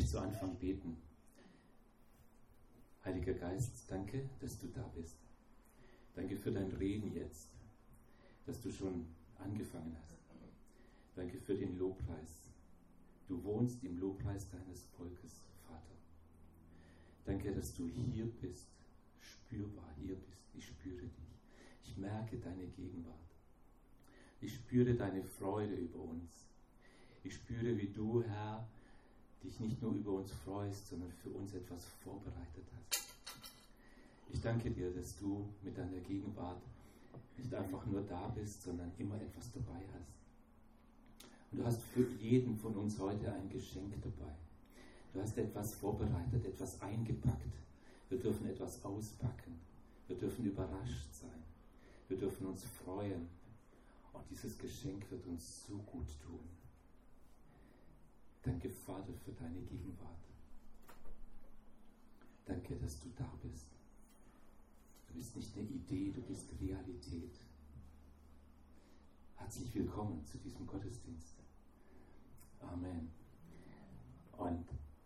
ich zu Anfang beten. Heiliger Geist, danke, dass du da bist. Danke für dein Reden jetzt, dass du schon angefangen hast. Danke für den Lobpreis. Du wohnst im Lobpreis deines Volkes, Vater. Danke, dass du hier bist, spürbar hier bist. Ich spüre dich. Ich merke deine Gegenwart. Ich spüre deine Freude über uns. Ich spüre, wie du, Herr, dich nicht nur über uns freust, sondern für uns etwas vorbereitet hast. Ich danke dir, dass du mit deiner Gegenwart nicht einfach nur da bist, sondern immer etwas dabei hast. Und du hast für jeden von uns heute ein Geschenk dabei. Du hast etwas vorbereitet, etwas eingepackt. Wir dürfen etwas auspacken. Wir dürfen überrascht sein. Wir dürfen uns freuen. Und dieses Geschenk wird uns so gut tun. Danke, Vater, für deine Gegenwart. Danke, dass du da bist. Du bist nicht eine Idee, du bist Realität. Herzlich willkommen zu diesem Gottesdienst. Amen. Und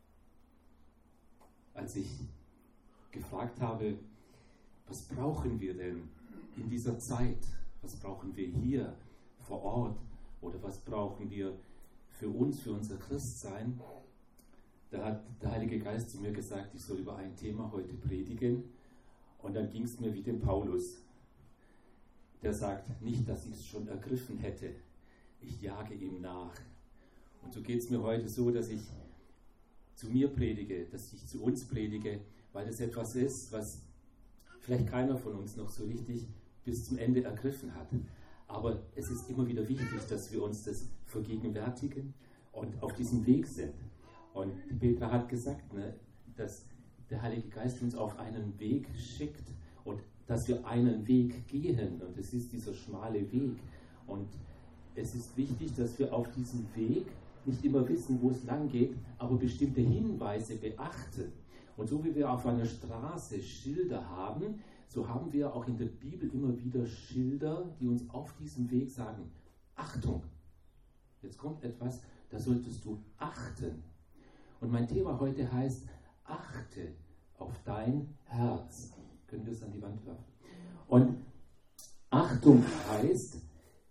als ich gefragt habe, was brauchen wir denn in dieser Zeit? Was brauchen wir hier vor Ort? Oder was brauchen wir für uns, für unser Christsein? Da hat der Heilige Geist zu mir gesagt, ich soll über ein Thema heute predigen. Und dann ging es mir wie dem Paulus. Der sagt, nicht, dass ich es schon ergriffen hätte. Ich jage ihm nach. Und so geht es mir heute so, dass ich zu mir predige, dass ich zu uns predige, weil das etwas ist, was vielleicht keiner von uns noch so richtig bis zum Ende ergriffen hat. Aber es ist immer wieder wichtig, dass wir uns das vergegenwärtigen und auf diesem Weg sind. Und Petra hat gesagt, dass der Heilige Geist uns auf einen Weg schickt und dass wir einen Weg gehen. Und es ist dieser schmale Weg. Und es ist wichtig, dass wir auf diesem Weg nicht immer wissen, wo es lang geht, aber bestimmte Hinweise beachten. Und so wie wir auf einer Straße Schilder haben, so haben wir auch in der Bibel immer wieder Schilder, die uns auf diesem Weg sagen, Achtung, jetzt kommt etwas, da solltest du achten. Und mein Thema heute heißt, achte auf dein Herz. Können wir es an die Wand werfen? Und Achtung heißt,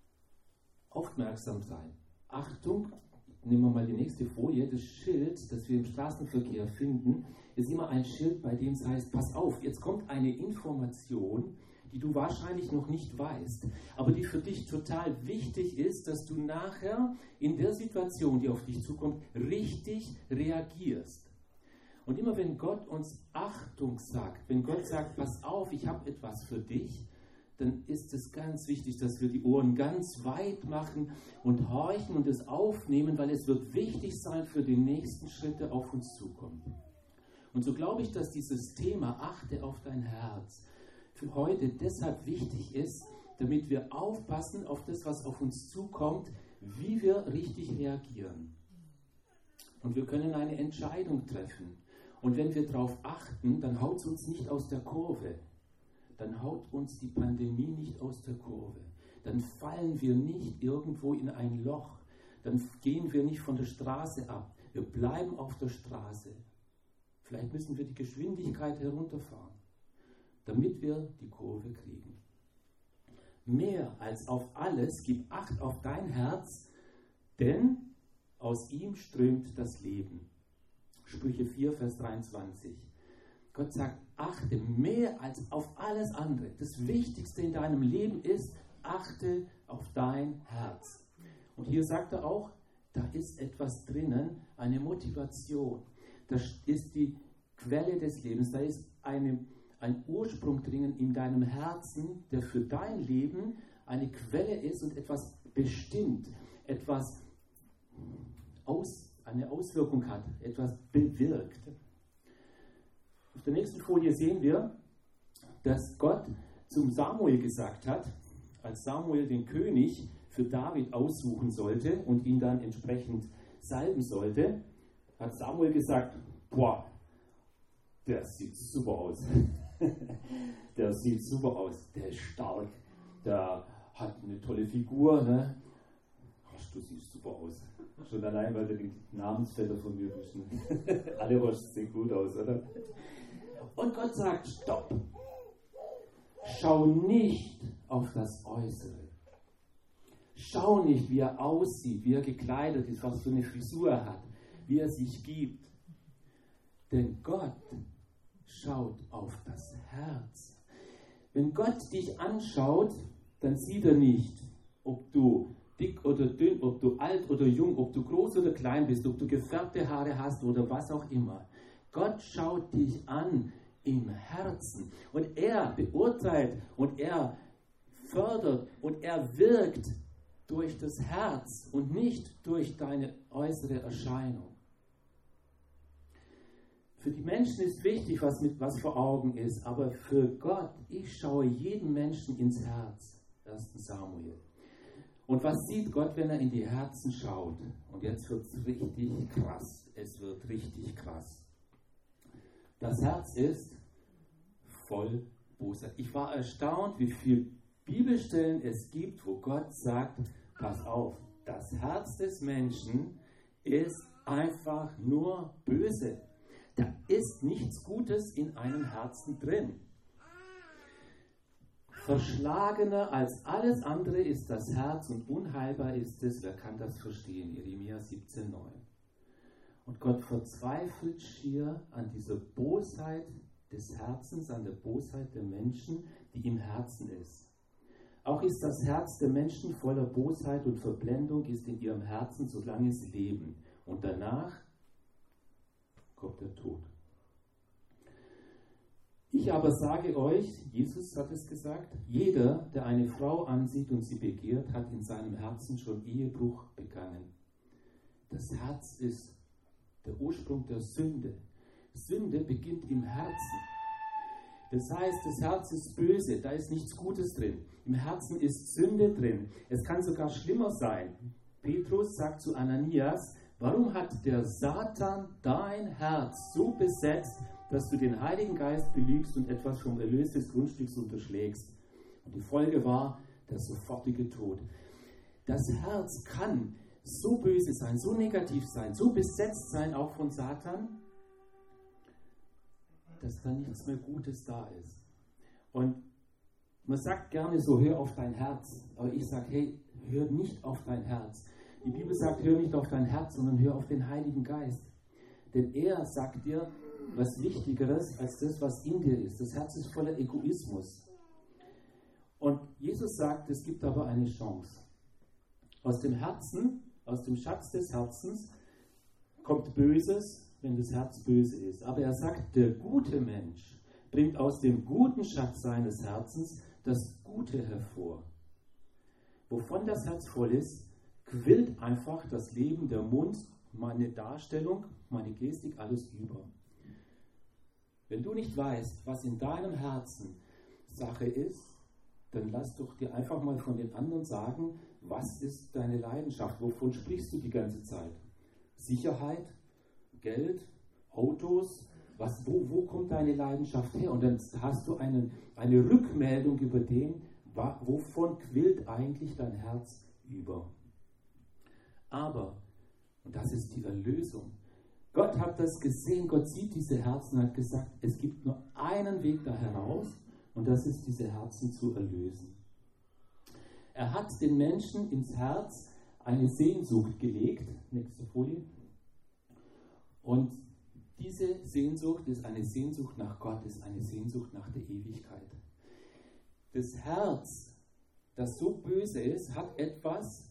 aufmerksam sein. Achtung, nehmen wir mal die nächste Folie, das Schild, das wir im Straßenverkehr finden, ist immer ein Schild, bei dem es heißt, pass auf, jetzt kommt eine Information, die du wahrscheinlich noch nicht weißt, aber die für dich total wichtig ist, dass du nachher in der Situation, die auf dich zukommt, richtig reagierst. Und immer wenn Gott uns Achtung sagt, wenn Gott sagt, pass auf, ich habe etwas für dich, dann ist es ganz wichtig, dass wir die Ohren ganz weit machen und horchen und es aufnehmen, weil es wird wichtig sein für den nächsten Schritt, der auf uns zukommt. Und so glaube ich, dass dieses Thema Achte auf dein Herz für heute deshalb wichtig ist, damit wir aufpassen auf das, was auf uns zukommt, wie wir richtig reagieren. Und wir können eine Entscheidung treffen. Und wenn wir darauf achten, dann haut es uns nicht aus der Kurve. Dann haut uns die Pandemie nicht aus der Kurve. Dann fallen wir nicht irgendwo in ein Loch. Dann gehen wir nicht von der Straße ab. Wir bleiben auf der Straße. Vielleicht müssen wir die Geschwindigkeit herunterfahren, damit wir die Kurve kriegen. Mehr als auf alles, gib Acht auf dein Herz, denn aus ihm strömt das Leben. Sprüche 4, Vers 23. Gott sagt, achte mehr als auf alles andere. Das Wichtigste in deinem Leben ist, achte auf dein Herz. Und hier sagt er auch, da ist etwas drinnen, eine Motivation. Das ist die Quelle des Lebens. Da ist ein Ursprung drinnen in deinem Herzen, der für dein Leben eine Quelle ist und etwas bestimmt, etwas eine Auswirkung hat, etwas bewirkt. Auf der nächsten Folie sehen wir, dass Gott zum Samuel gesagt hat, als Samuel den König für David aussuchen sollte und ihn dann entsprechend salben sollte, hat Samuel gesagt, boah, der sieht super aus. Der sieht super aus, der ist stark, der hat eine tolle Figur, ne? du siehst super aus. Schon allein, weil du die Namensvetter von mir bist. Alle Rosts sehen gut aus, oder? Und Gott sagt, stopp. Schau nicht auf das Äußere. Schau nicht, wie er aussieht, wie er gekleidet ist, was für eine Frisur er hat, wie er sich gibt. Denn Gott schaut auf das Herz. Wenn Gott dich anschaut, dann sieht er nicht, ob du dick oder dünn, ob du alt oder jung, ob du groß oder klein bist, ob du gefärbte Haare hast oder was auch immer. Gott schaut dich an im Herzen und er beurteilt und er fördert und er wirkt durch das Herz und nicht durch deine äußere Erscheinung. Für die Menschen ist wichtig, was vor Augen ist, aber für Gott, ich schaue jeden Menschen ins Herz. 1. Samuel. Und was sieht Gott, wenn er in die Herzen schaut? Und jetzt wird es richtig krass. Es wird richtig krass. Das Herz ist voll Bosheit. Ich war erstaunt, wie viele Bibelstellen es gibt, wo Gott sagt, pass auf, das Herz des Menschen ist einfach nur böse. Da ist nichts Gutes in einem Herzen drin. Verschlagener als alles andere ist das Herz und unheilbar ist es. Wer kann das verstehen? Jeremia 17,9. Und Gott verzweifelt schier an dieser Bosheit des Herzens, an der Bosheit der Menschen, die im Herzen ist. Auch ist das Herz der Menschen voller Bosheit und Verblendung, ist in ihrem Herzen, solange sie leben. Und danach kommt der Tod. Ich aber sage euch, Jesus hat es gesagt, jeder, der eine Frau ansieht und sie begehrt, hat in seinem Herzen schon Ehebruch begangen. Das Herz ist der Ursprung der Sünde. Sünde beginnt im Herzen. Das heißt, das Herz ist böse, da ist nichts Gutes drin. Im Herzen ist Sünde drin. Es kann sogar schlimmer sein. Petrus sagt zu Ananias, warum hat der Satan dein Herz so besetzt, dass du den Heiligen Geist belügst und etwas vom Erlös des Grundstücks unterschlägst? Und die Folge war der sofortige Tod. Das Herz kann so böse sein, so negativ sein, so besetzt sein, auch von Satan, dass da nichts mehr Gutes da ist. Und man sagt gerne so, hör auf dein Herz. Aber ich sage, hey, hör nicht auf dein Herz. Die Bibel sagt, hör nicht auf dein Herz, sondern hör auf den Heiligen Geist. Denn er sagt dir was Wichtigeres als das, was in dir ist. Das Herz ist voller Egoismus. Und Jesus sagt, es gibt aber eine Chance. Aus dem Herzen, aus dem Schatz des Herzens kommt Böses, wenn das Herz böse ist. Aber er sagt, der gute Mensch bringt aus dem guten Schatz seines Herzens das Gute hervor. Wovon das Herz voll ist, quillt einfach das Leben, der Mund, meine Darstellung, meine Gestik, alles über. Wenn du nicht weißt, was in deinem Herzen Sache ist, dann lass doch dir einfach mal von den anderen sagen, was ist deine Leidenschaft? Wovon sprichst du die ganze Zeit? Sicherheit? Geld? Autos? Wo kommt deine Leidenschaft her? Und dann hast du eine Rückmeldung über den, wovon quillt eigentlich dein Herz über. Aber, und das ist die Erlösung, Gott hat das gesehen, Gott sieht diese Herzen und hat gesagt, es gibt nur einen Weg da heraus und das ist, diese Herzen zu erlösen. Er hat den Menschen ins Herz eine Sehnsucht gelegt, nächste Folie, und diese Sehnsucht ist eine Sehnsucht nach Gott, ist eine Sehnsucht nach der Ewigkeit. Das Herz, das so böse ist, hat etwas,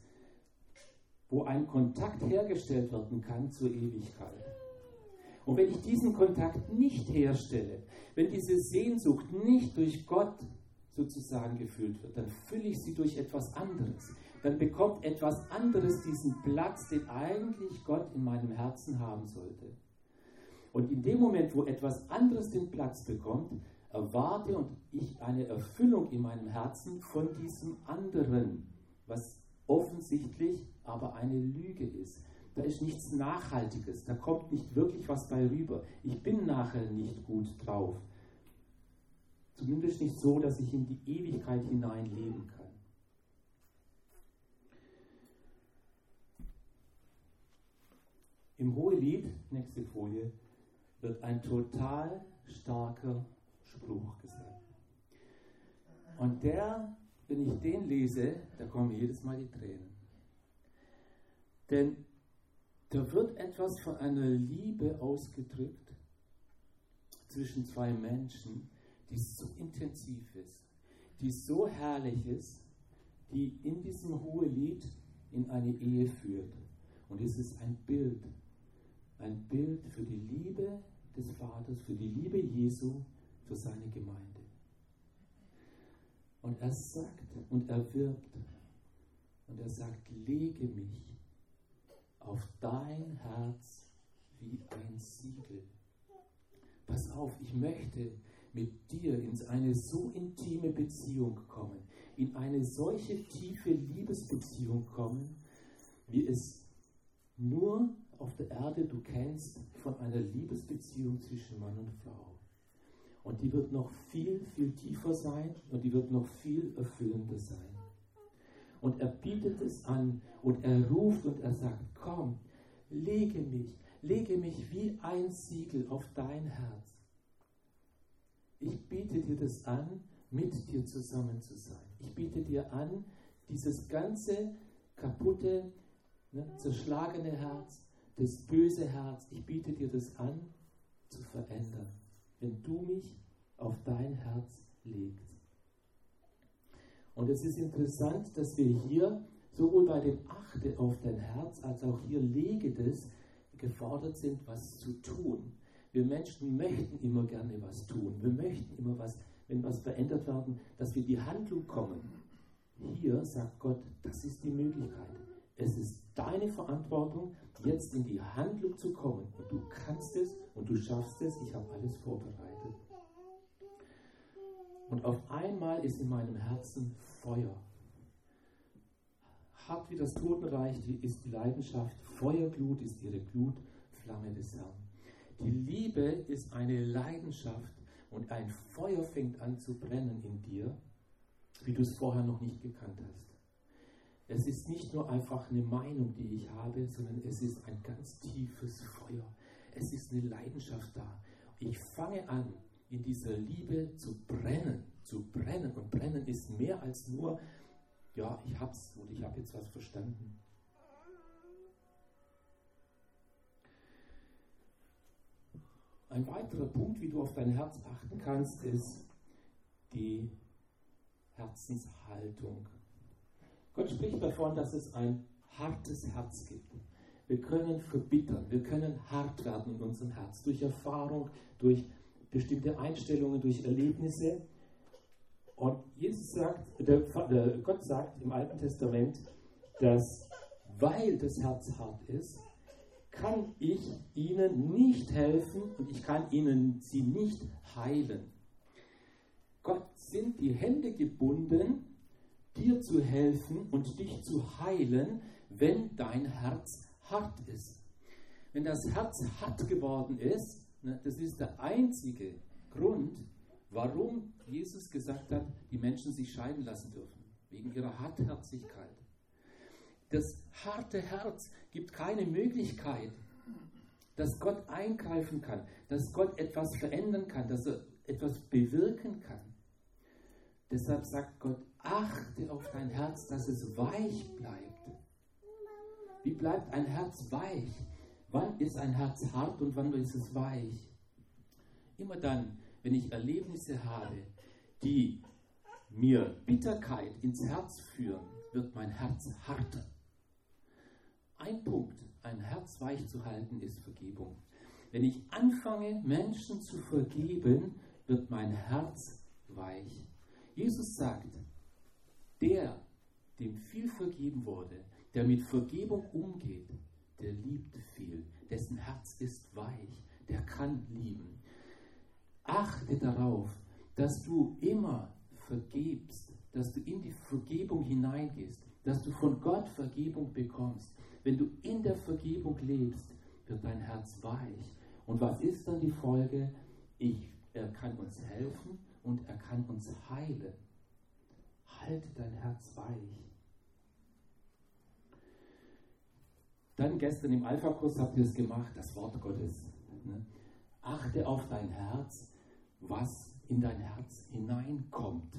wo ein Kontakt hergestellt werden kann zur Ewigkeit. Und wenn ich diesen Kontakt nicht herstelle, wenn diese Sehnsucht nicht durch Gott sozusagen gefüllt wird, dann fülle ich sie durch etwas anderes. Dann bekommt etwas anderes diesen Platz, den eigentlich Gott in meinem Herzen haben sollte. Und in dem Moment, wo etwas anderes den Platz bekommt, erwarte und ich eine Erfüllung in meinem Herzen von diesem anderen, was offensichtlich aber eine Lüge ist. Da ist nichts Nachhaltiges, da kommt nicht wirklich was bei rüber. Ich bin nachher nicht gut drauf. Zumindest nicht so, dass ich in die Ewigkeit hinein leben kann. Im Hohelied, nächste Folie, wird ein total starker Spruch gesagt. Und wenn ich den lese, da kommen jedes Mal die Tränen. Denn da wird etwas von einer Liebe ausgedrückt zwischen zwei Menschen, die so intensiv ist, die so herrlich ist, die in diesem Hohelied in eine Ehe führt. Und es ist ein Bild für die Liebe des Vaters, für die Liebe Jesu, für seine Gemeinde. Und er sagt und er wirbt und er sagt, lege mich auf dein Herz wie ein Siegel. Pass auf, ich möchte mit dir in eine so intime Beziehung kommen, in eine solche tiefe Liebesbeziehung kommen, wie es nur auf der Erde du kennst von einer Liebesbeziehung zwischen Mann und Frau. Und die wird noch viel, viel tiefer sein und die wird noch viel erfüllender sein. Und er bietet es an und er ruft und er sagt, komm, lege mich wie ein Siegel auf dein Herz. Ich biete dir das an, mit dir zusammen zu sein. Ich biete dir an, dieses ganze kaputte, zerschlagene Herz, das böse Herz, ich biete dir das an, zu verändern, wenn du mich auf dein Herz legst. Und es ist interessant, dass wir hier sowohl bei dem Achte auf dein Herz, als auch hier lege das, gefordert sind, was zu tun. Wir Menschen möchten immer gerne was tun. Wir möchten immer wenn was verändert werden, dass wir in die Handlung kommen. Hier sagt Gott, das ist die Möglichkeit. Es ist deine Verantwortung, jetzt in die Handlung zu kommen. Und du kannst es und du schaffst es. Ich habe alles vorbereitet. Und auf einmal ist in meinem Herzen Feuer. Hart wie das Totenreich ist die Leidenschaft. Feuerglut ist ihre Glutflamme des Herrn. Die Liebe ist eine Leidenschaft und ein Feuer fängt an zu brennen in dir, wie du es vorher noch nicht gekannt hast. Es ist nicht nur einfach eine Meinung, die ich habe, sondern es ist ein ganz tiefes Feuer. Es ist eine Leidenschaft da. Ich fange an, in dieser Liebe zu brennen. Und brennen ist mehr als nur, ja, ich habe jetzt was verstanden. Ein weiterer Punkt, wie du auf dein Herz achten kannst, ist die Herzenshaltung. Gott spricht davon, dass es ein hartes Herz gibt. Wir können verbittern, wir können hart werden in unserem Herz, durch Erfahrung, durch bestimmte Einstellungen, durch Erlebnisse. Und Gott sagt im Alten Testament, dass weil das Herz hart ist, kann ich ihnen nicht helfen und ich kann sie nicht heilen. Gott sind die Hände gebunden, dir zu helfen und dich zu heilen, wenn dein Herz hart ist. Wenn das Herz hart geworden ist, das ist der einzige Grund, warum Jesus gesagt hat, die Menschen sich scheiden lassen dürfen, wegen ihrer Hartherzigkeit. Das harte Herz gibt keine Möglichkeit, dass Gott eingreifen kann, dass Gott etwas verändern kann, dass er etwas bewirken kann. Deshalb sagt Gott, achte auf dein Herz, dass es weich bleibt. Wie bleibt ein Herz weich? Wann ist ein Herz hart und wann ist es weich? Immer dann, wenn ich Erlebnisse habe, die mir Bitterkeit ins Herz führen, wird mein Herz hart. Ein Punkt, ein Herz weich zu halten, ist Vergebung. Wenn ich anfange, Menschen zu vergeben, wird mein Herz weich. Jesus sagt, der, dem viel vergeben wurde, der mit Vergebung umgeht, der liebt viel, dessen Herz ist weich, der kann lieben. Achte darauf, dass du immer vergibst, dass du in die Vergebung hineingehst, dass du von Gott Vergebung bekommst. Wenn du in der Vergebung lebst, wird dein Herz weich. Und was ist dann die Folge? Er kann uns helfen und er kann uns heilen. Halte dein Herz weich. Dann gestern im Alpha-Kurs habt ihr es gemacht, das Wort Gottes. Ne? Achte auf dein Herz, was in dein Herz hineinkommt.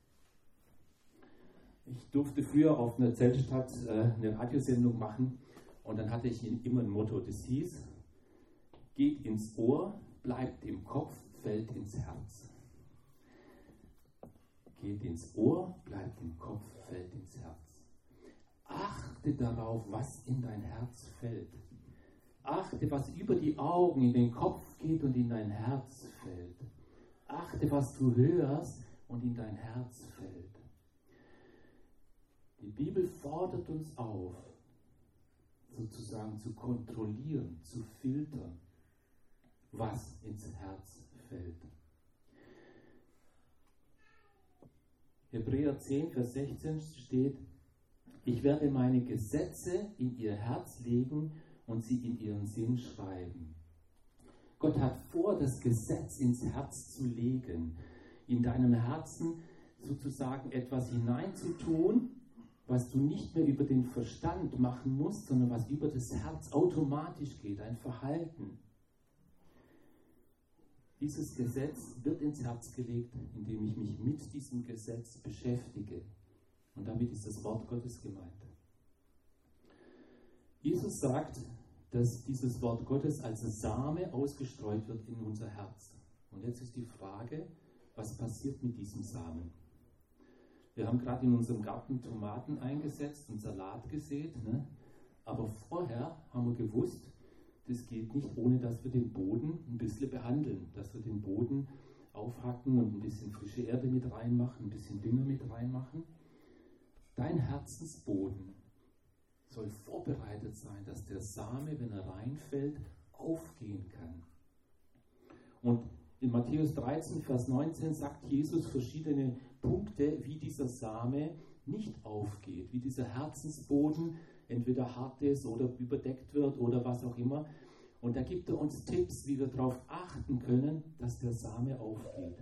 Ich durfte früher auf einer Zeltstadt eine Radiosendung machen und dann hatte ich immer ein Motto, das hieß, geht ins Ohr, bleibt im Kopf, fällt ins Herz. Geht ins Ohr, bleibt im Kopf, fällt ins Herz. Achte darauf, was in dein Herz fällt. Achte, was über die Augen in den Kopf geht und in dein Herz fällt. Achte, was du hörst und in dein Herz fällt. Die Bibel fordert uns auf, sozusagen zu kontrollieren, zu filtern, was ins Herz fällt. Hebräer 10, Vers 16 steht, ich werde meine Gesetze in ihr Herz legen und sie in ihren Sinn schreiben. Gott hat vor, das Gesetz ins Herz zu legen, in deinem Herzen sozusagen etwas hineinzutun, was du nicht mehr über den Verstand machen musst, sondern was über das Herz automatisch geht, ein Verhalten. Dieses Gesetz wird ins Herz gelegt, indem ich mich mit diesem Gesetz beschäftige. Und damit ist das Wort Gottes gemeint. Jesus sagt, dass dieses Wort Gottes als Same ausgestreut wird in unser Herz. Und jetzt ist die Frage, was passiert mit diesem Samen? Wir haben gerade in unserem Garten Tomaten eingesetzt und Salat gesät, ne? Aber vorher haben wir gewusst, das geht nicht, ohne dass wir den Boden ein bisschen behandeln, dass wir den Boden aufhacken und ein bisschen frische Erde mit reinmachen, ein bisschen Dünger mit reinmachen. Dein Herzensboden soll vorbereitet sein, dass der Same, wenn er reinfällt, aufgehen kann. Und in Matthäus 13, Vers 19 sagt Jesus verschiedene Punkte, wie dieser Same nicht aufgeht, wie dieser Herzensboden entweder hart ist oder überdeckt wird oder was auch immer. Und da gibt er uns Tipps, wie wir darauf achten können, dass der Same aufgeht.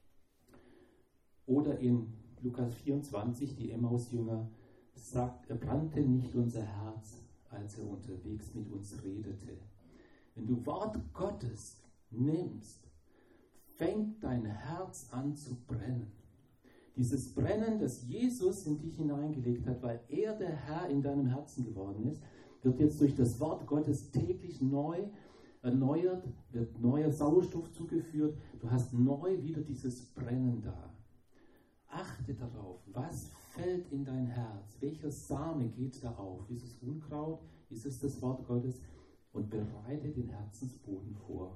Oder in Lukas 24, die Emmaus-Jünger, sagt, er brannte nicht unser Herz, als er unterwegs mit uns redete. Wenn du Wort Gottes nimmst, fängt dein Herz an zu brennen. Dieses Brennen, das Jesus in dich hineingelegt hat, weil er der Herr in deinem Herzen geworden ist, wird jetzt durch das Wort Gottes täglich neu erneuert, wird neuer Sauerstoff zugeführt. Du hast neu wieder dieses Brennen da. Achte darauf, was fällt in dein Herz? Welcher Same geht da auf? Ist es Unkraut? Ist es das Wort Gottes? Und bereite den Herzensboden vor.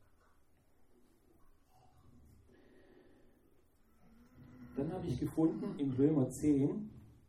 Dann habe ich gefunden in Römer 10,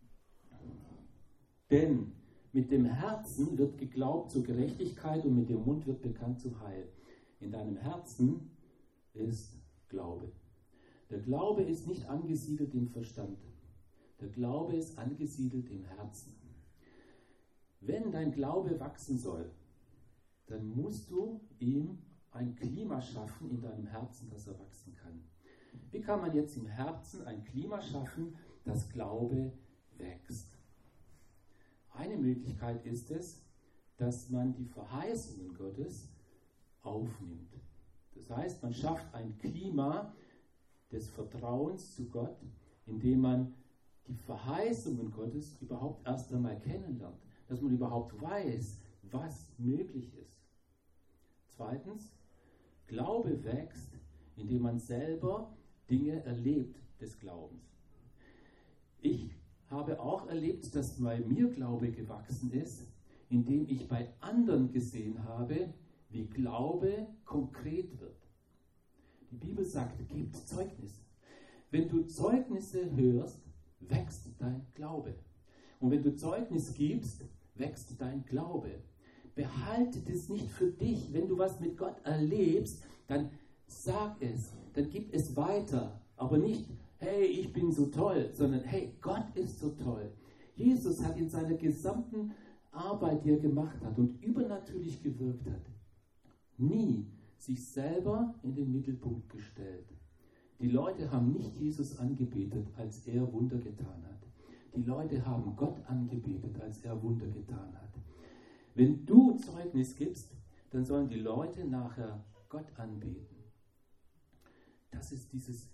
denn mit dem Herzen wird geglaubt zur Gerechtigkeit und mit dem Mund wird bekannt zum Heil. In deinem Herzen ist Glaube. Der Glaube ist nicht angesiedelt im Verstand. Der Glaube ist angesiedelt im Herzen. Wenn dein Glaube wachsen soll, dann musst du ihm ein Klima schaffen in deinem Herzen, dass er wachsen kann. Wie kann man jetzt im Herzen ein Klima schaffen, dass Glaube wächst? Eine Möglichkeit ist es, dass man die Verheißungen Gottes aufnimmt. Das heißt, man schafft ein Klima des Vertrauens zu Gott, indem man die Verheißungen Gottes überhaupt erst einmal kennenlernt, dass man überhaupt weiß, was möglich ist. Zweitens, Glaube wächst, indem man selber Dinge erlebt des Glaubens. Ich habe auch erlebt, dass bei mir Glaube gewachsen ist, indem ich bei anderen gesehen habe, wie Glaube konkret wird. Die Bibel sagt, gebt Zeugnis. Wenn du Zeugnisse hörst, wächst dein Glaube. Und wenn du Zeugnis gibst, wächst dein Glaube. Behalte das nicht für dich. Wenn du was mit Gott erlebst, dann sag es, dann gib es weiter. Aber nicht, hey, ich bin so toll, sondern hey, Gott ist so toll. Jesus hat in seiner gesamten Arbeit, die er gemacht hat und übernatürlich gewirkt hat, nie sich selber in den Mittelpunkt gestellt. Die Leute haben nicht Jesus angebetet, als er Wunder getan hat. Die Leute haben Gott angebetet, als er Wunder getan hat. Wenn du Zeugnis gibst, dann sollen die Leute nachher Gott anbeten. Das ist dieses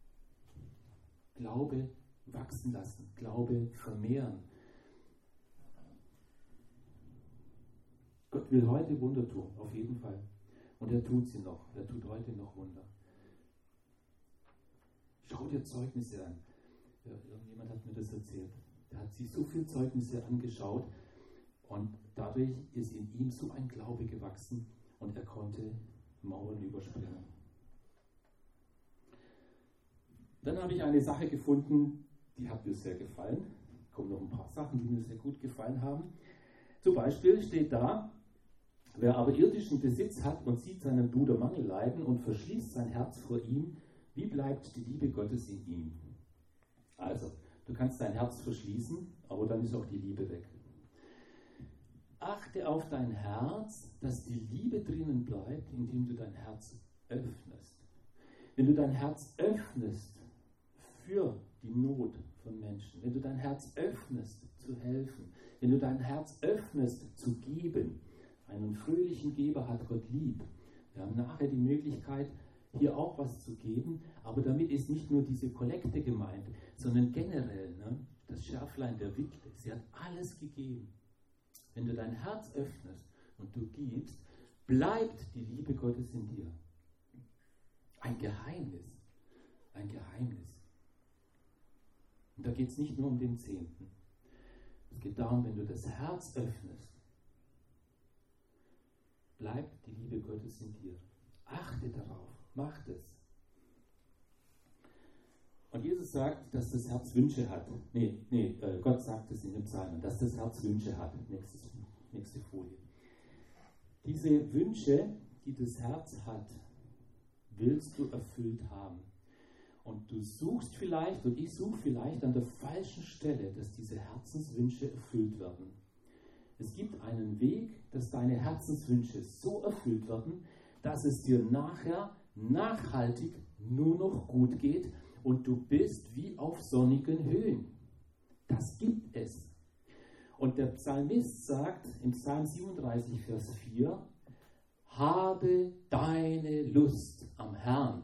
Glaube wachsen lassen, Glaube vermehren. Gott will heute Wunder tun, auf jeden Fall. Und er tut sie noch. Er tut heute noch Wunder. Schau dir Zeugnisse an. Ja, irgendjemand hat mir das erzählt. Der hat sich so viele Zeugnisse angeschaut und dadurch ist in ihm so ein Glaube gewachsen und er konnte Mauern überspringen. Dann habe ich eine Sache gefunden, die hat mir sehr gefallen. Es kommen noch ein paar Sachen, die mir sehr gut gefallen haben. Zum Beispiel steht da, wer aber irdischen Besitz hat und sieht seinen Bruder Mangel leiden und verschließt sein Herz vor ihm, wie bleibt die Liebe Gottes in ihm? Also, du kannst dein Herz verschließen, aber dann ist auch die Liebe weg. Achte auf dein Herz, dass die Liebe drinnen bleibt, indem du dein Herz öffnest. Wenn du dein Herz öffnest für die Not von Menschen, wenn du dein Herz öffnest zu helfen, wenn du dein Herz öffnest zu geben, einen fröhlichen Geber hat Gott lieb. Wir haben nachher die Möglichkeit, hier auch was zu geben, aber damit ist nicht nur diese Kollekte gemeint, sondern generell, das Schärflein der Witwe, sie hat alles gegeben. Wenn du dein Herz öffnest und du gibst, bleibt die Liebe Gottes in dir. Ein Geheimnis. Ein Geheimnis. Und da geht es nicht nur um den Zehnten. Es geht darum, wenn du das Herz öffnest, bleibt die Liebe Gottes in dir. Achte darauf. Mach es. Und Jesus sagt, dass das Herz Wünsche hat. Gott sagt es in den Psalmen, dass das Herz Wünsche hat. Nächste Folie. Diese Wünsche, die das Herz hat, willst du erfüllt haben. Und du suchst vielleicht, und ich suche vielleicht an der falschen Stelle, dass diese Herzenswünsche erfüllt werden. Es gibt einen Weg, dass deine Herzenswünsche so erfüllt werden, dass es dir nachher nachhaltig nur noch gut geht und du bist wie auf sonnigen Höhen. Das gibt es. Und der Psalmist sagt im Psalm 37, Vers 4, habe deine Lust am Herrn.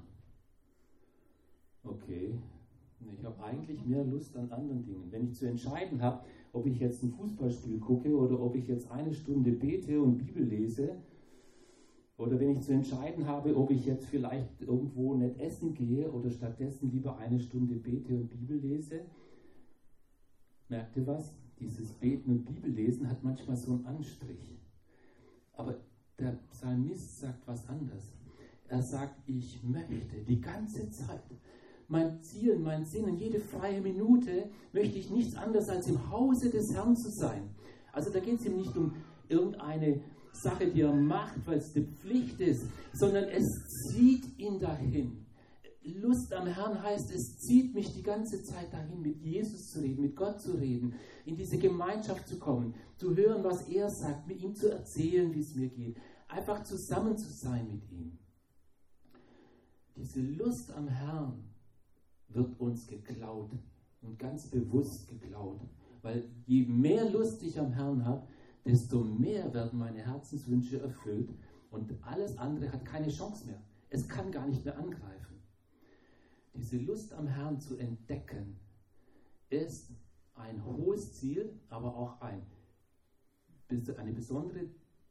Okay, ich habe eigentlich mehr Lust an anderen Dingen. Wenn ich zu entscheiden habe, ob ich jetzt ein Fußballspiel gucke oder ob ich jetzt eine Stunde bete und Bibel lese, oder wenn ich zu entscheiden habe, ob ich jetzt vielleicht irgendwo nicht essen gehe oder stattdessen lieber eine Stunde bete und Bibel lese, merkt ihr was? Dieses Beten und Bibellesen hat manchmal so einen Anstrich. Aber der Psalmist sagt was anderes. Er sagt, ich möchte die ganze Zeit, mein Ziel, mein Sinnen, jede freie Minute möchte ich nichts anderes als im Hause des Herrn zu sein. Also da geht es ihm nicht um irgendeine Sache, die er macht, weil es die Pflicht ist, sondern es zieht ihn dahin. Lust am Herrn heißt, es zieht mich die ganze Zeit dahin, mit Jesus zu reden, mit Gott zu reden, in diese Gemeinschaft zu kommen, zu hören, was er sagt, mit ihm zu erzählen, wie es mir geht, einfach zusammen zu sein mit ihm. Diese Lust am Herrn wird uns geklaut und ganz bewusst geklaut, weil je mehr Lust ich am Herrn habe, desto mehr werden meine Herzenswünsche erfüllt und alles andere hat keine Chance mehr. Es kann gar nicht mehr angreifen. Diese Lust am Herrn zu entdecken, ist ein hohes Ziel, aber auch eine besondere,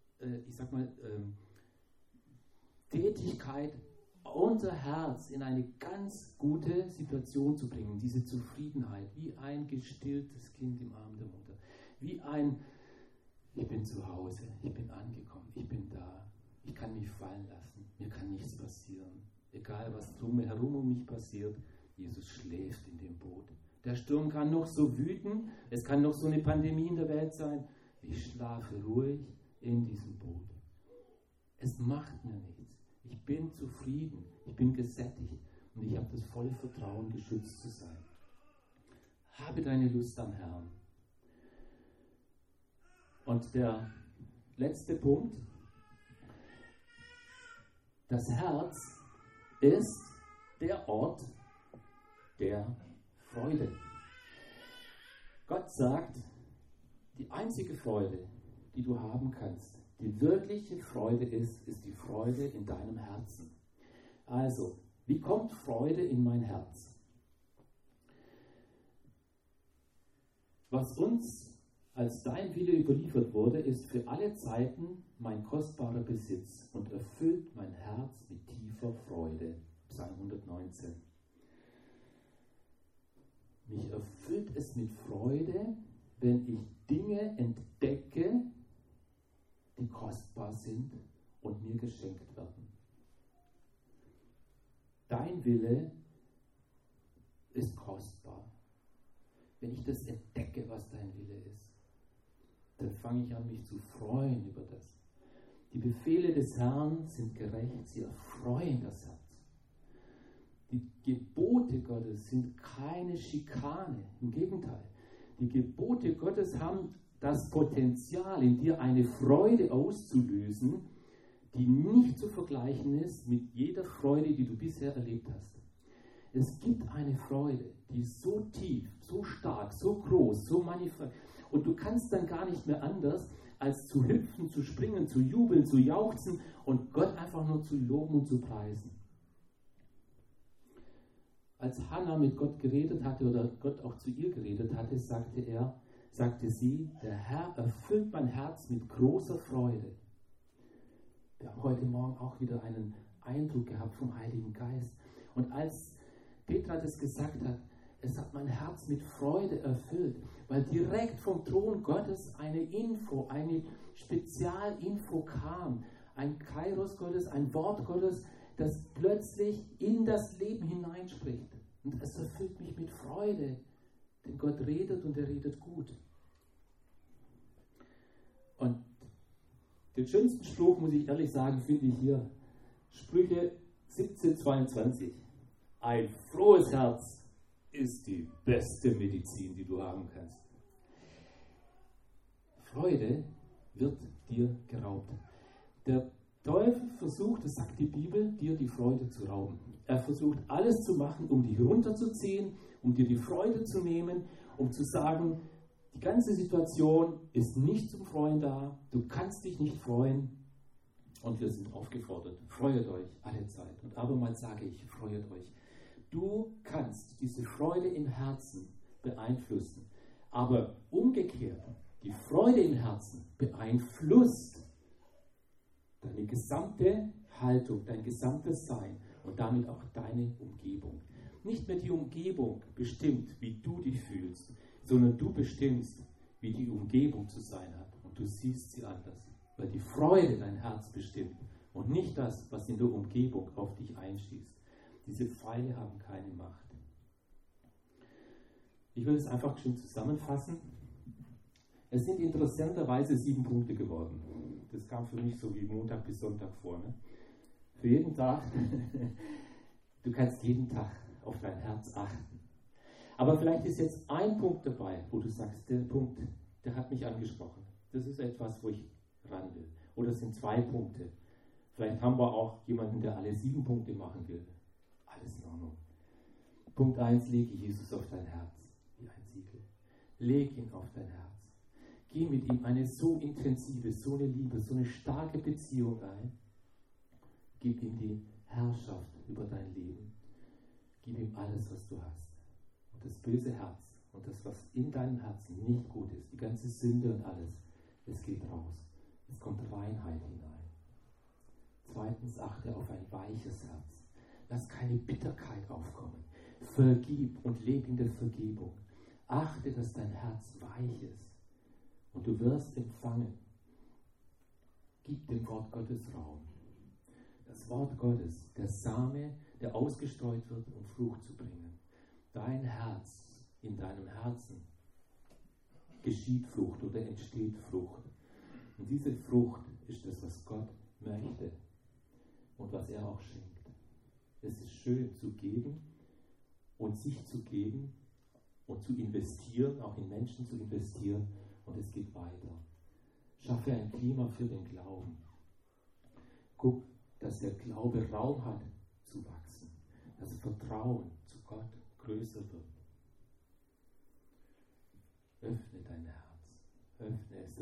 Tätigkeit, unser Herz in eine ganz gute Situation zu bringen. Diese Zufriedenheit, wie ein gestilltes Kind im Arm der Mutter. Wie ein, ich bin zu Hause, ich bin angekommen, ich bin da, ich kann mich fallen lassen, mir kann nichts passieren. Egal, was drumherum um mich passiert, Jesus schläft in dem Boot. Der Sturm kann noch so wüten, es kann noch so eine Pandemie in der Welt sein. Ich schlafe ruhig in diesem Boot. Es macht mir nichts. Ich bin zufrieden, ich bin gesättigt und ich habe das volle Vertrauen, geschützt zu sein. Habe deine Lust am Herrn. Und der letzte Punkt, das Herz ist der Ort der Freude. Gott sagt, die einzige Freude, die du haben kannst, die wirkliche Freude ist die Freude in deinem Herzen. Also, wie kommt Freude in mein Herz? Was uns als dein Wille überliefert wurde, ist für alle Zeiten mein kostbarer Besitz und erfüllt mein Herz mit tiefer Freude. Psalm 119. Mich erfüllt es mit Freude, wenn ich Dinge entdecke, die kostbar sind und mir geschenkt werden. Dein Wille ist kostbar. Wenn ich das entdecke, was dein Wille ist, dann fange ich an, mich zu freuen über das. Die Befehle des Herrn sind gerecht, sie erfreuen das Herz. Die Gebote Gottes sind keine Schikane, im Gegenteil. Die Gebote Gottes haben das Potenzial, in dir eine Freude auszulösen, die nicht zu vergleichen ist mit jeder Freude, die du bisher erlebt hast. Es gibt eine Freude, die ist so tief, so stark, so groß, so manifest. Und du kannst dann gar nicht mehr anders, als zu hüpfen, zu springen, zu jubeln, zu jauchzen und Gott einfach nur zu loben und zu preisen. Als Hannah mit Gott geredet hatte oder Gott auch zu ihr geredet hatte, sagte sie, der Herr erfüllt mein Herz mit großer Freude. Wir haben heute Morgen auch wieder einen Eindruck gehabt vom Heiligen Geist. Und als Petra das gesagt hat, es hat mein Herz mit Freude erfüllt, weil direkt vom Thron Gottes eine Info, eine Spezialinfo kam. Ein Kairos Gottes, ein Wort Gottes, das plötzlich in das Leben hineinspricht. Und es erfüllt mich mit Freude, denn Gott redet und er redet gut. Und den schönsten Spruch, muss ich ehrlich sagen, finde ich hier. Sprüche 17,22. Ein frohes Herz ist die beste Medizin, die du haben kannst. Freude wird dir geraubt. Der Teufel versucht, das sagt die Bibel, dir die Freude zu rauben. Er versucht alles zu machen, um dich runterzuziehen, um dir die Freude zu nehmen, um zu sagen, die ganze Situation ist nicht zum Freuen da, du kannst dich nicht freuen. Und wir sind aufgefordert, freut euch alle Zeit. Und abermals sage ich, freut euch. Du kannst diese Freude im Herzen beeinflussen. Aber umgekehrt, die Freude im Herzen beeinflusst deine gesamte Haltung, dein gesamtes Sein und damit auch deine Umgebung. Nicht mehr die Umgebung bestimmt, wie du dich fühlst, sondern du bestimmst, wie die Umgebung zu sein hat. Und du siehst sie anders, weil die Freude dein Herz bestimmt und nicht das, was in der Umgebung auf dich einschießt. Diese Pfeile haben keine Macht. Ich will es einfach schön zusammenfassen. Es sind interessanterweise 7 Punkte geworden. Das kam für mich so wie Montag bis Sonntag vor. Ne? Für jeden Tag. Du kannst jeden Tag auf dein Herz achten. Aber vielleicht ist jetzt ein Punkt dabei, wo du sagst, der Punkt, der hat mich angesprochen. Das ist etwas, wo ich ran will. Oder es sind 2 Punkte. Vielleicht haben wir auch jemanden, der alle 7 Punkte machen will. Alles in Ordnung. Punkt 1, lege Jesus auf dein Herz, wie ein Siegel. Leg ihn auf dein Herz. Geh mit ihm eine so intensive, so eine Liebe, so eine starke Beziehung ein. Gib ihm die Herrschaft über dein Leben. Gib ihm alles, was du hast. Und das böse Herz und das, was in deinem Herzen nicht gut ist, die ganze Sünde und alles, es geht raus. Es kommt Reinheit hinein. 2. achte auf ein weiches Herz. Lass keine Bitterkeit aufkommen. Vergib und lebe in der Vergebung. Achte, dass dein Herz weich ist. Und du wirst empfangen. Gib dem Wort Gottes Raum. Das Wort Gottes, der Same, der ausgestreut wird, um Frucht zu bringen. Dein Herz, in deinem Herzen geschieht Frucht oder entsteht Frucht. Und diese Frucht ist das, was Gott möchte und was er auch schenkt. Es ist schön zu geben und sich zu geben und zu investieren, auch in Menschen zu investieren, und es geht weiter. Schaffe ein Klima für den Glauben. Guck, dass der Glaube Raum hat zu wachsen, dass Vertrauen zu Gott größer wird. Öffne dein Herz, öffne es, dass die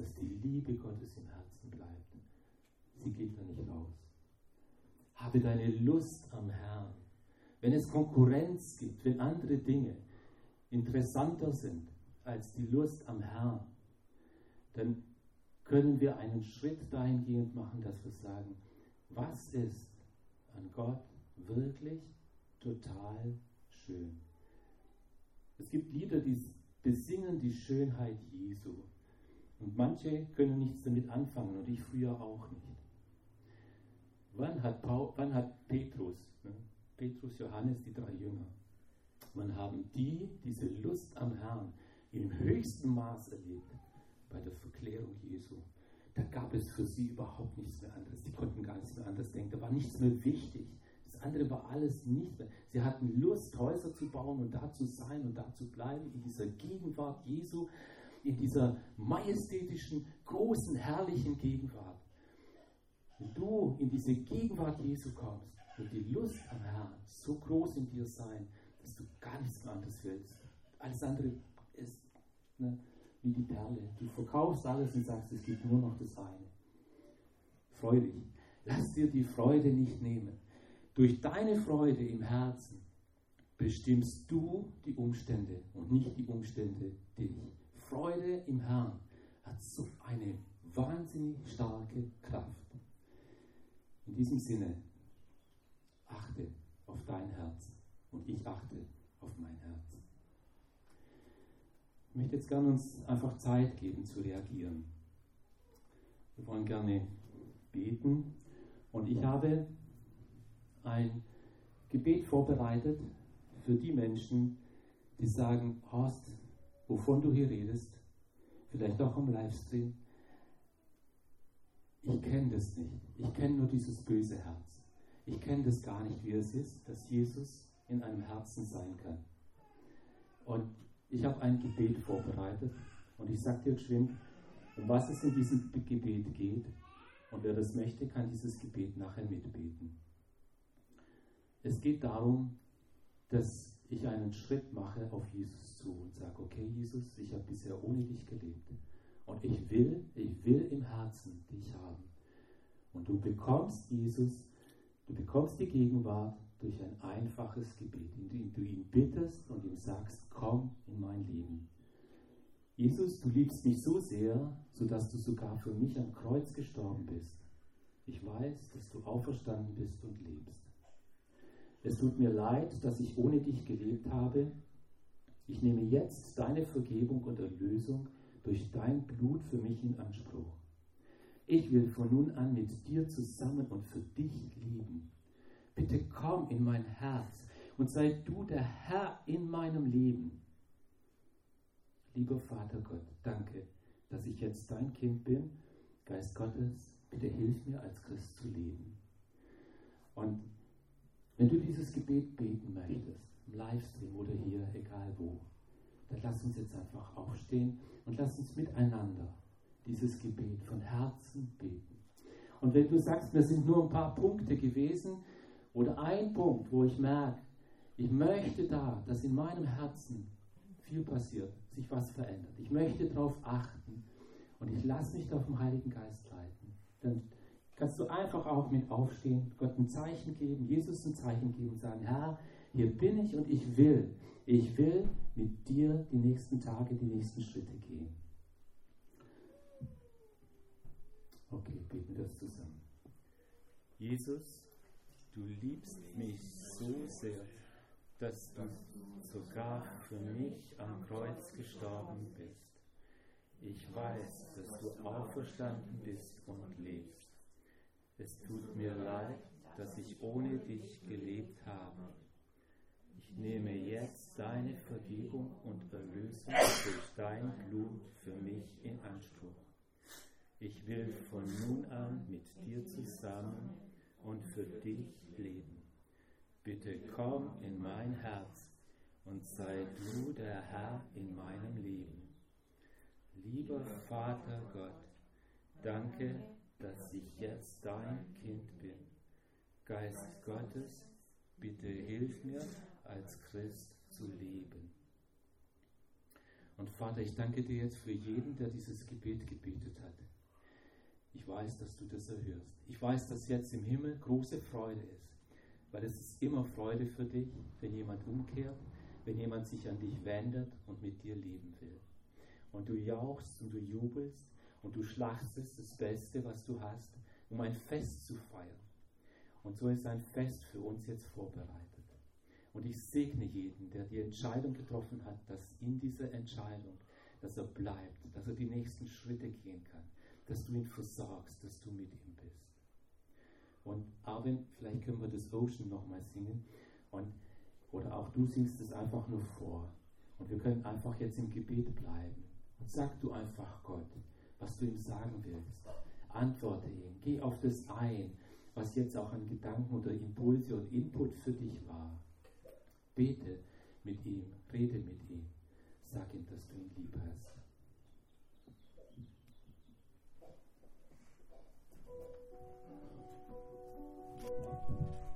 Liebe Gottes im Herzen bleibt. Sie geht da nicht raus. Habe deine Lust am Herrn. Wenn es Konkurrenz gibt, wenn andere Dinge interessanter sind als die Lust am Herrn, dann können wir einen Schritt dahingehend machen, dass wir sagen, was ist an Gott wirklich total schön? Es gibt Lieder, die besingen die Schönheit Jesu. Und manche können nichts damit anfangen und ich früher auch nicht. Wann hat Petrus, Johannes, die 3 Jünger, wann haben diese Lust am Herrn im höchsten Maß erlebt? Bei der Verklärung Jesu. Da gab es für sie überhaupt nichts mehr anderes. Die konnten gar nichts mehr anderes denken. Da war nichts mehr wichtig. Das andere war alles nicht mehr. Sie hatten Lust, Häuser zu bauen und da zu sein und da zu bleiben, in dieser Gegenwart Jesu, in dieser majestätischen, großen, herrlichen Gegenwart. Wenn du in diese Gegenwart Jesu kommst, wird die Lust am Herrn so groß in dir sein, dass du gar nichts mehr anderes willst. Alles andere ist wie die Perle. Du verkaufst alles und sagst, es gibt nur noch das eine. Freu dich. Lass dir die Freude nicht nehmen. Durch deine Freude im Herzen bestimmst du die Umstände und nicht die Umstände dich. Freude im Herrn hat so eine wahnsinnig starke Kraft. In diesem Sinne, achte auf dein Herz und ich achte auf mein Herz. Ich möchte jetzt gerne uns einfach Zeit geben zu reagieren. Wir wollen gerne beten und ich habe ein Gebet vorbereitet für die Menschen, die sagen, Horst, wovon du hier redest, vielleicht auch am Livestream, ich kenne das nicht. Ich kenne nur dieses böse Herz. Ich kenne das gar nicht, wie es ist, dass Jesus in einem Herzen sein kann. Und ich habe ein Gebet vorbereitet und ich sage dir geschwind, um was es in diesem Gebet geht. Und wer das möchte, kann dieses Gebet nachher mitbeten. Es geht darum, dass ich einen Schritt mache auf Jesus zu und sage, okay Jesus, ich habe bisher ohne dich gelebt. Und ich will im Herzen dich haben. Und du bekommst Jesus, du bekommst die Gegenwart durch ein einfaches Gebet, indem du ihn bittest und ihm sagst, komm in mein Leben. Jesus, du liebst mich so sehr, sodass du sogar für mich am Kreuz gestorben bist. Ich weiß, dass du auferstanden bist und lebst. Es tut mir leid, dass ich ohne dich gelebt habe. Ich nehme jetzt deine Vergebung und Erlösung durch dein Blut für mich in Anspruch. Ich will von nun an mit dir zusammen und für dich leben. Bitte komm in mein Herz und sei du der Herr in meinem Leben. Lieber Vater Gott, danke, dass ich jetzt dein Kind bin. Geist Gottes, bitte hilf mir als Christ zu leben. Und wenn du dieses Gebet beten möchtest, im Livestream oder hier, egal wo, dann lass uns jetzt einfach aufstehen und lass uns miteinander dieses Gebet von Herzen beten. Und wenn du sagst, mir sind nur ein paar Punkte gewesen oder ein Punkt, wo ich merke, ich möchte da, dass in meinem Herzen viel passiert, sich was verändert. Ich möchte darauf achten und ich lasse mich da vom Heiligen Geist leiten. Dann kannst du einfach auch mit aufstehen, Gott ein Zeichen geben, Jesus ein Zeichen geben und sagen, Herr, hier bin ich und ich will mit dir die nächsten Tage, die nächsten Schritte gehen. Okay, beten wir das zusammen. Jesus, du liebst mich so sehr, dass du sogar für mich am Kreuz gestorben bist. Ich weiß, dass du auferstanden bist und lebst. Es tut mir leid, dass ich ohne dich gelebt habe. Ich nehme jetzt deine Vergebung und Erlösung durch dein Blut für mich in Anspruch. Ich will von nun an mit dir zusammen und für dich leben. Bitte komm in mein Herz und sei du der Herr in meinem Leben. Lieber Vater Gott, danke, dass ich jetzt dein Kind bin. Geist Gottes, bitte hilf mir, als Christ zu leben. Und Vater, ich danke dir jetzt für jeden, der dieses Gebet gebetet hat. Ich weiß, dass du das erhörst. Ich weiß, dass jetzt im Himmel große Freude ist, weil es ist immer Freude für dich, wenn jemand umkehrt, wenn jemand sich an dich wendet und mit dir leben will. Und du jauchzt und du jubelst und du schlachtest das Beste, was du hast, um ein Fest zu feiern. Und so ist ein Fest für uns jetzt vorbereitet. Und ich segne jeden, der die Entscheidung getroffen hat, dass in dieser Entscheidung, dass er bleibt, dass er die nächsten Schritte gehen kann, dass du ihn versorgst, dass du mit ihm bist. Und Arvin, vielleicht können wir das Ocean nochmal singen. Oder auch du singst es einfach nur vor. Und wir können einfach jetzt im Gebet bleiben. Und sag du einfach Gott, was du ihm sagen willst. Antworte ihm. Geh auf das ein, was jetzt auch an Gedanken oder Impulse und Input für dich war. Bete mit ihm, rede mit ihm. Sag ihm, dass du ihn lieb hast.